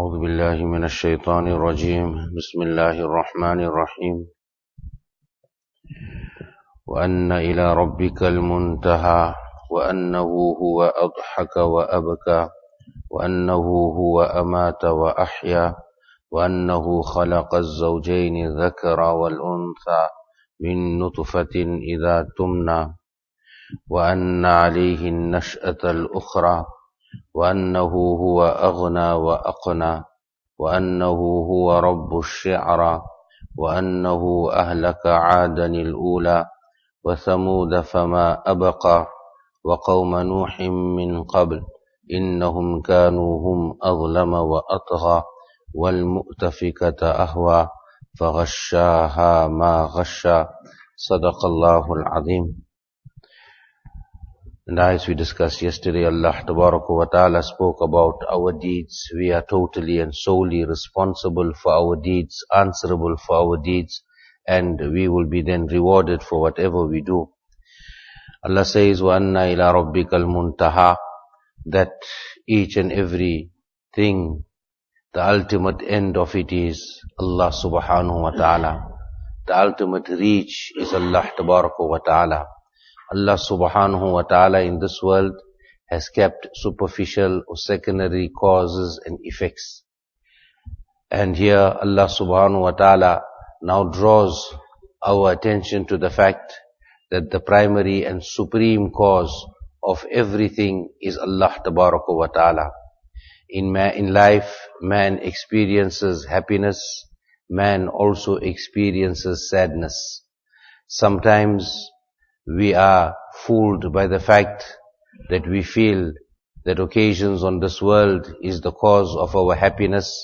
أعوذ بالله من الشيطان الرجيم بسم الله الرحمن الرحيم وأن إلى ربك المنتهى وأنه هو أضحك وأبكى وأنه هو أمات وأحيا وأنه خلق الزوجين الذكر والأنثى من نطفة إذا تمنى وأن عليه النشأة الأخرى وأنه هو أغنى وأقنى وأنه هو رب الشعرى وأنه أهلك عادا الأولى وثمود فما أبقى وقوم نوح من قبل إنهم كانوا هم أظلم وأطغى والمؤتفكة أهوى فغشاها ما غشى صدق الله العظيم. And as we discussed yesterday, Allah wa Ta'ala spoke about our deeds. We are totally and solely responsible for our deeds, answerable for our deeds, and we will be then rewarded for whatever we do. Allah says, وَأَنَّ إِلَىٰ رَبِّكَ الْمُنْتَهَى, that each and every thing, the ultimate end of it is Allah subhanahu wa ta'ala. The ultimate reach is Allah wa ta'ala. Allah subhanahu wa ta'ala in this world has kept superficial or secondary causes and effects. And here Allah subhanahu wa ta'ala now draws our attention to the fact that the primary and supreme cause of everything is Allah wa ta'ala. In life, man experiences happiness, man also experiences sadness. Sometimes we are fooled by the fact that we feel that occasions on this world is the cause of our happiness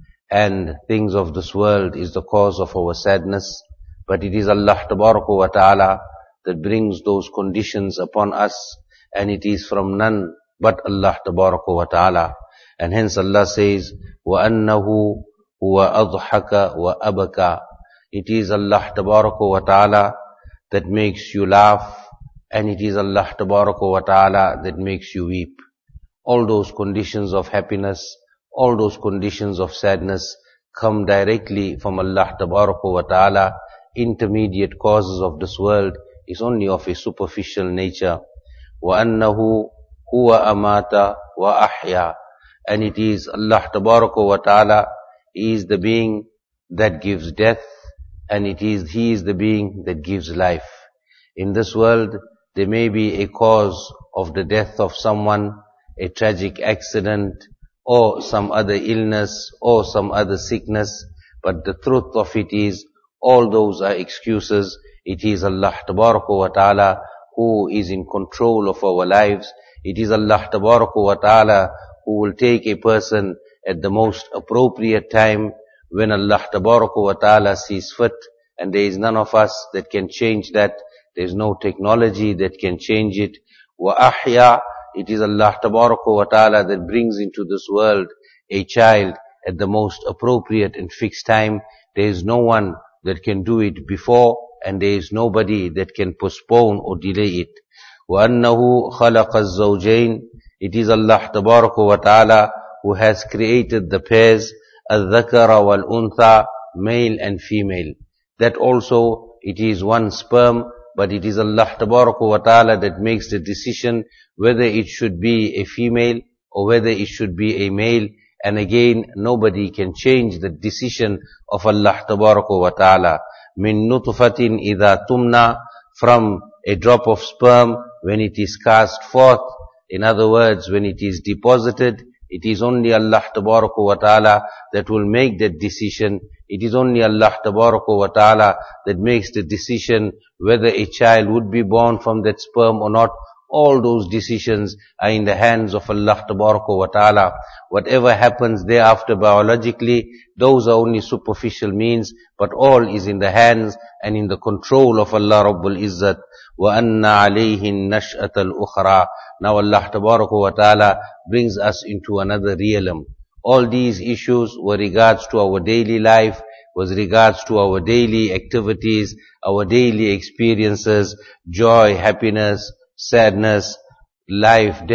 and things of this world is the cause of our sadness. But it is Allah wa ta'ala that brings those conditions upon us, and it is from none but Allah wa ta'ala. And hence Allah says, وَأَنَّهُ هُوَ أَضْحَكَ وَأَبَكَى. It is Allah wa ta'ala that makes you laugh, and it is Allah wa ta'ala that makes you weep. All those conditions of happiness, all those conditions of sadness come directly from Allah wa ta'ala. Intermediate causes of this world is only of a superficial nature. وَأَنَّهُ هُوَ أَمَاتَ وَأَحْيَا. And it is Allah wa ta'ala, He is the being that gives death, and He is the being that gives life. In this world, there may be a cause of the death of someone, a tragic accident, or some other illness, or some other sickness, but the truth of it is, all those are excuses. It is Allah wa ta'ala who is in control of our lives. It is Allah wa ta'ala who will take a person at the most appropriate time when Allah wa ta'ala sees fit, and there is none of us that can change that. There is no technology that can change it. وَأَحْيَا, it is Allah wa ta'ala that brings into this world a child at the most appropriate and fixed time. There is no one that can do it before, and there is nobody that can postpone or delay it. وَأَنَّهُ خَلَقَ الزَّوْجَيْنِ, it is Allah wa ta'ala who has created the pairs, الذَّكَرَ وَالْأُنْثَى, male and female. That also, it is one sperm, but it is Allah wa ta'ala that makes the decision whether it should be a female or whether it should be a male. And again, nobody can change the decision of Allah wa ta'ala. Min nutfatin idha tumna, from a drop of sperm when it is cast forth. In other words, when it is deposited, it is only Allah wa ta'ala that will make that decision. It is only Allah wa ta'ala that makes the decision whether a child would be born from that sperm or not. All those decisions are in the hands of Allah wa ta'ala. Whatever happens thereafter biologically, those are only superficial means, but all is in the hands and in the control of Allah Rabbul Izzat. وَأَنَّ عَلَيْهِ النَّشْأَةَ الْأُخْرَى. Now Allah wa ta'ala brings us into another realm. All these issues were regards to our daily life, was regards to our daily activities, our daily experiences, joy, happiness, sadness, life, death,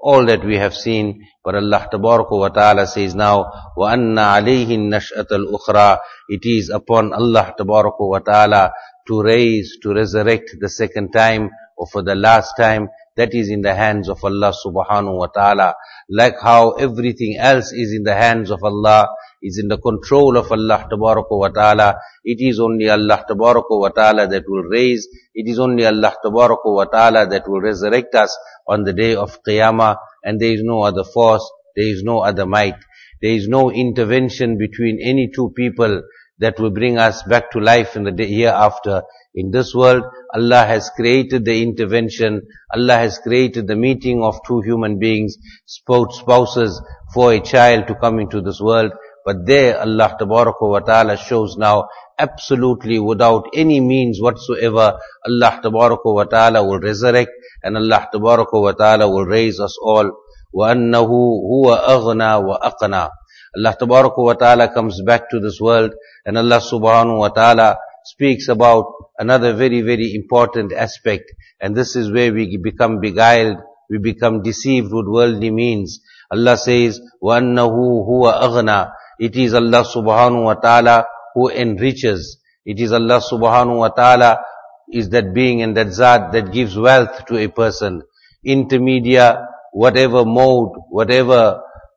all that we have seen. But Allah Tabaraka wa Ta'ala says now, وَأَنَّ عَلَيْهِ النَّشْأَةَ الْأُخْرَى. It is upon Allah Tabaraka wa Ta'ala to raise, to resurrect the second time or for the last time. That is in the hands of Allah Subhanahu wa Ta'ala. Like how everything else is in the hands of Allah, is in the control of Allah Tabaraka wa Ta'ala. It is only Allah Tabaraka wa Ta'ala that will raise. It is only Allah Tabaraka wa Ta'ala that will resurrect us on the day of Qiyamah. And there is no other force, there is no other might. There is no intervention between any two people that will bring us back to life in the day hereafter. In this world, Allah has created the intervention. Allah has created the meeting of two human beings, spouses, for a child to come into this world. But there Allah Tabaraka wa Ta'ala shows now absolutely without any means whatsoever, Allah Tabaraka wa Ta'ala will resurrect and Allah Tabaraka wa Ta'ala will raise us all. وَأَنَّهُ هُوَ أَغْنَى وَأَقْنَى. Allah Tabaraka wa Ta'ala comes back to this world and Allah Subhanahu wa Ta'ala speaks about another very, very important aspect. And this is where we become beguiled, we become deceived with worldly means. Allah says, وَأَنَّهُ هُوَ أَغْنَى. It is Allah Subhanahu wa Ta'ala who enriches. It is Allah Subhanahu wa Ta'ala is that being and that Zat that gives wealth to a person. Intermediate, whatever mode, whatever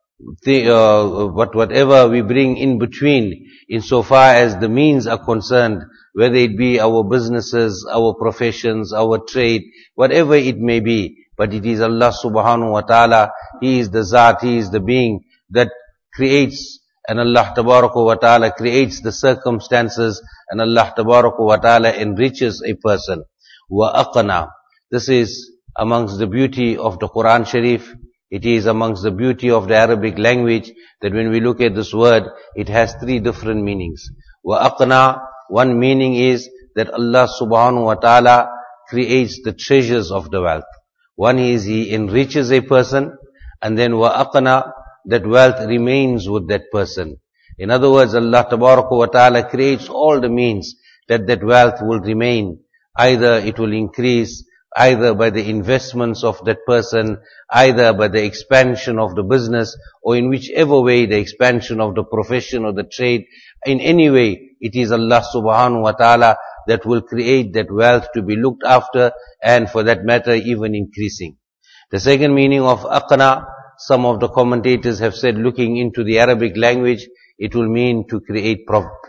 we bring in between, insofar as the means are concerned, whether it be our businesses, our professions, our trade, whatever it may be. But it is Allah Subhanahu wa Ta'ala, He is the Zat, He is the being that creates. And Allah Tabaraka wa Ta'ala creates the circumstances, and Allah Tabaraka wa Ta'ala enriches a person. وَأَقْنَى. This is amongst the beauty of the Quran Sharif. It is amongst the beauty of the Arabic language that when we look at this word, it has three different meanings. وَأَقْنَى, one meaning is that Allah Subhanahu wa Ta'ala creates the treasures of the wealth. One is He enriches a person, and then وَأَقْنَى, that wealth remains with that person. In other words, Allah Tabaraka wa Ta'ala creates all the means that that wealth will remain. Either it will increase, either by the investments of that person, either by the expansion of the business, or in whichever way the expansion of the profession or the trade. In any way, it is Allah Subhanahu wa Ta'ala that will create that wealth to be looked after, and for that matter even increasing. The second meaning of aqna, some of the commentators have said, looking into the Arabic language, it will mean to create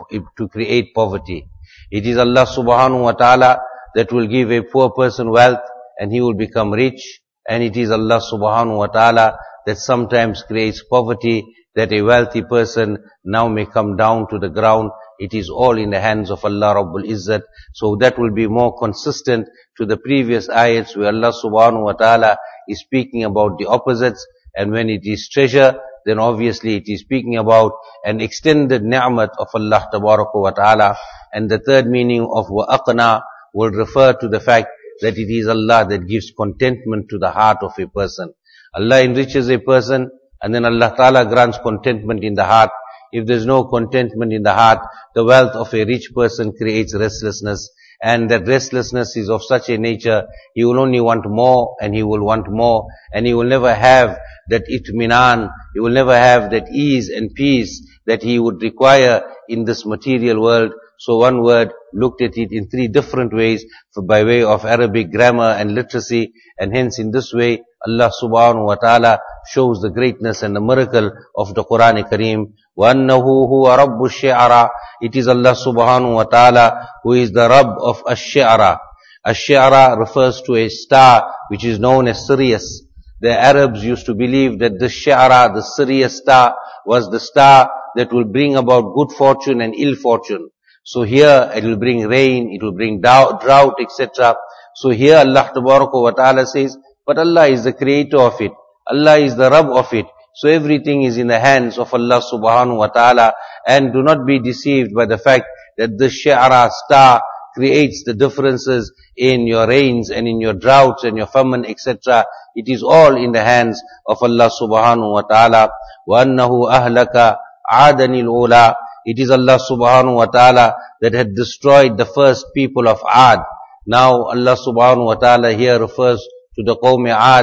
poverty. It is Allah Subhanahu wa Ta'ala that will give a poor person wealth and he will become rich. And it is Allah Subhanahu wa Ta'ala that sometimes creates poverty, that a wealthy person now may come down to the ground. It is all in the hands of Allah Rabbul Izzat. So that will be more consistent to the previous ayats where Allah Subhanahu wa Ta'ala is speaking about the opposites. And when it is treasure, then obviously it is speaking about an extended ni'mat of Allah Tabaraka wa Ta'ala. And the third meaning of wa'aqna will refer to the fact that it is Allah that gives contentment to the heart of a person. Allah enriches a person, and then Allah Ta'ala grants contentment in the heart. If there is no contentment in the heart, the wealth of a rich person creates restlessness. And that restlessness is of such a nature, he will only want more, and he will want more, and he will never have that itminan, he will never have that ease and peace that he would require in this material world. So one word looked at it in three different ways, by way of Arabic grammar and literacy, and hence in this way Allah Subhanahu wa Ta'ala shows the greatness and the miracle of the Quran Kareem. وَأَنَّهُ هُوَ رَبُّ الشِّعْرَى. It is Allah Subhanahu wa Ta'ala who is the Rabb of Ash-Shi'ra. Ash-Shi'ra refers to a star which is known as Sirius. The Arabs used to believe that the Shi'ra, the Sirius star, was the star that will bring about good fortune and ill fortune. So here it will bring rain, it will bring drought, etc. So here Allah Tabaraka wa Ta'ala says, but Allah is the creator of it. Allah is the Rabb of it. So everything is in the hands of Allah Subhanahu wa Ta'ala. And do not be deceived by the fact that the Shi'ra star creates the differences in your rains and in your droughts and your famine, etc. It is all in the hands of Allah Subhanahu wa Ta'ala. وَأَنَّهُ أَهْلَكَ عَادًا الْأُولَى. It is Allah Subhanahu wa Ta'ala that had destroyed the first people of Ad. Now Allah Subhanahu wa Ta'ala here refers to the Qawm Ad,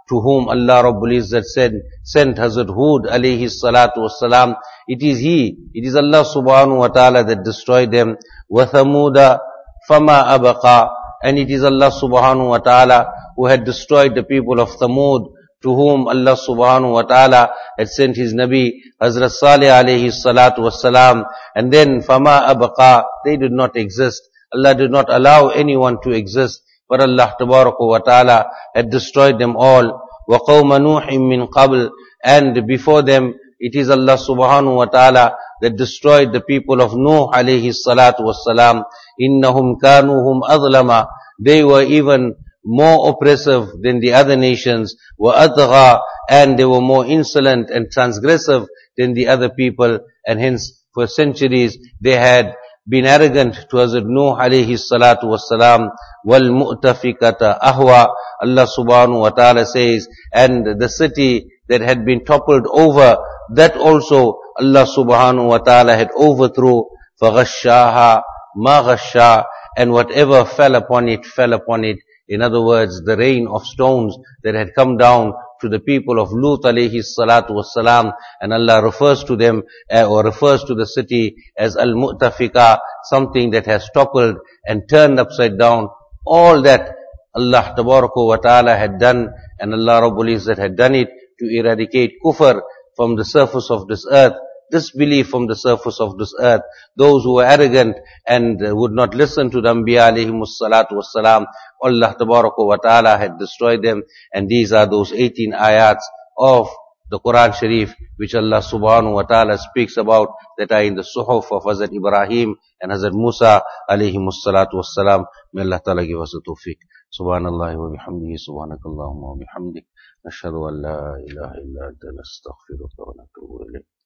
to whom Allah Rabbul Izzat sent Hazrat Hud alayhi salatu wassalam. It is Allah subhanahu wa ta'ala that destroyed them. وَثَمُودَ فَمَا أَبَقَى. And it is Allah subhanahu wa ta'ala who had destroyed the people of Thamud, to whom Allah subhanahu wa ta'ala had sent his Nabi Hazrat Salih alayhi salatu wassalam. And then فَمَا أَبَقَى, they did not exist. Allah did not allow anyone to exist, but Allah tabaraka wa ta'ala had destroyed them all. وَقَوْمَ نُوحٍ مِّن قَبْلِ. And before them, it is Allah subhanahu wa ta'ala that destroyed the people of Nuh alayhi salatu wassalam. إِنَّهُمْ كَانُوا هُمْ أَظْلَمَ. They were even more oppressive than the other nations. وَأَطْغَى. And they were more insolent and transgressive than the other people. And hence, for centuries, they had been arrogant to Hazrat Nuh alayhi salatu wassalam. وَالْمُؤْتَفِكَةَ أَهْوَى. Allah subhanahu wa ta'ala says, and the city that had been toppled over, that also Allah subhanahu wa ta'ala had overthrew. فَغَشَّاهَا مَا غَشَّا. And whatever fell upon it, fell upon it. In other words, the rain of stones that had come down to the people of Lut alayhi salatu wassalam, and Allah refers to them, or refers to the city as Al-Mu'tafika, something that has toppled and turned upside down. All that Allah tabaraka wa ta'ala had done, and Allah Rabbul Izzat had done it to eradicate kufr from the surface of this earth, disbelief from the surface of this earth. Those who were arrogant and would not listen to the Anbiya alayhimus salatu wassalam, Allah tabaraka wa ta'ala had destroyed them. And these are those 18 ayats of the Quran Sharif which Allah subhanahu wa ta'ala speaks about, that are in the Suhuf of Hazrat Ibrahim and Hazrat Musa alayhimus salatu wassalam. May Allah ta'ala give us the tawfiq. Subhanallah wa bihamdihi, subhanakallahumma wa bihamdik, nashhadu an la ilaha illa anta, nastaghfiruka wa natubu ilayk.